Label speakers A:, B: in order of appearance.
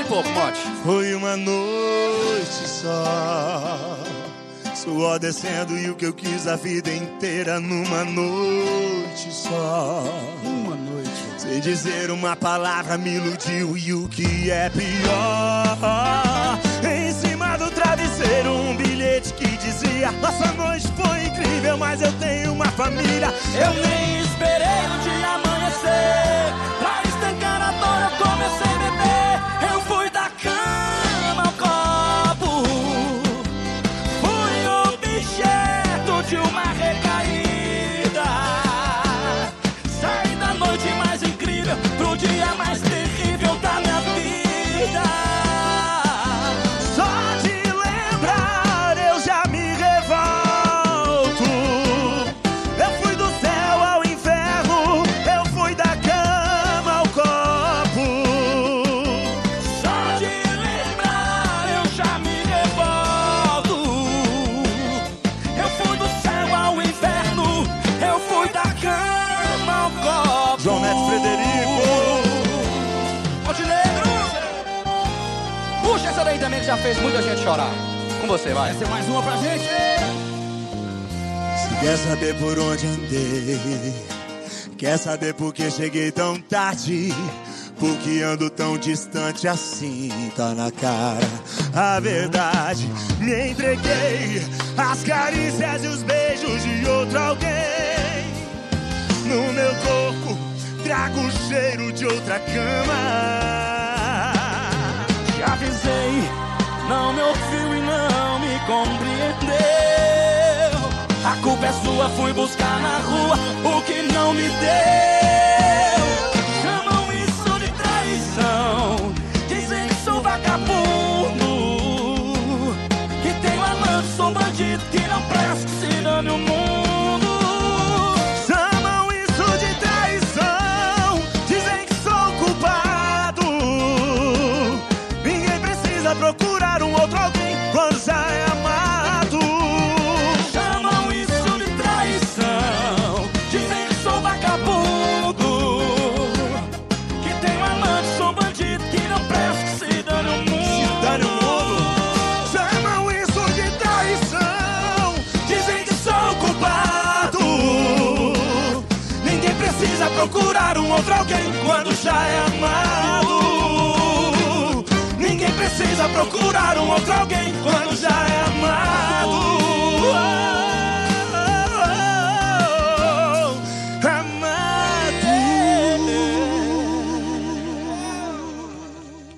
A: pouco, Monte.
B: Foi uma noite só, suor descendo e o que eu quis a vida inteira numa noite só.
A: Uma noite.
B: Sem dizer uma palavra me iludiu e o que é pior, em cima do travesseiro um bilhete que dizia: nossa noite foi incrível, mas eu tenho uma família.
A: Eu nem esperei o dia amanhecer, pra estancar a dor eu comecei a beber. Eu fui da cama ao copo, fui objeto de uma recaída. Saí da noite mais incrível pro dia mais terrível da minha vida.
B: Só de lembrar eu já me revolto. Eu fui do céu ao inferno, eu fui da cama ao copo.
A: Só de lembrar eu já me revolto. Eu fui do céu ao inferno, eu fui da cama ao copo.
B: João Neto Frederico.
A: Monte Negro. Puxa essa daí também que já fez muita gente chorar. Com você, vai. Essa é mais uma pra gente.
B: Se quer saber por onde andei, quer saber por que cheguei tão tarde, por que ando tão distante assim, tá na cara a verdade. Me entreguei às carícias e os beijos de outro alguém. No meu corpo trago o cheiro de outra cama.
A: Te avisei, não me ouviu e não me compreendeu. A culpa é sua, fui buscar na rua o que não me deu. Chamam isso de traição, dizem que sou vagabundo, que tenho amante, sou bandido, que não presto, se dane o mundo.
B: Chamam isso de traição, dizem que sou culpado. Ninguém precisa procurar um outro alguém quando já é amado.
A: Chamam isso de traição, dizem que sou vagabundo, que tenho amante, sou bandido, que não presto, que se dane o mundo.
B: Se dane o mundo. Chamam isso de traição, dizem que sou culpado. Ninguém precisa procurar um outro alguém quando já é amado. Ninguém precisa procurar um outro alguém quando já é amado.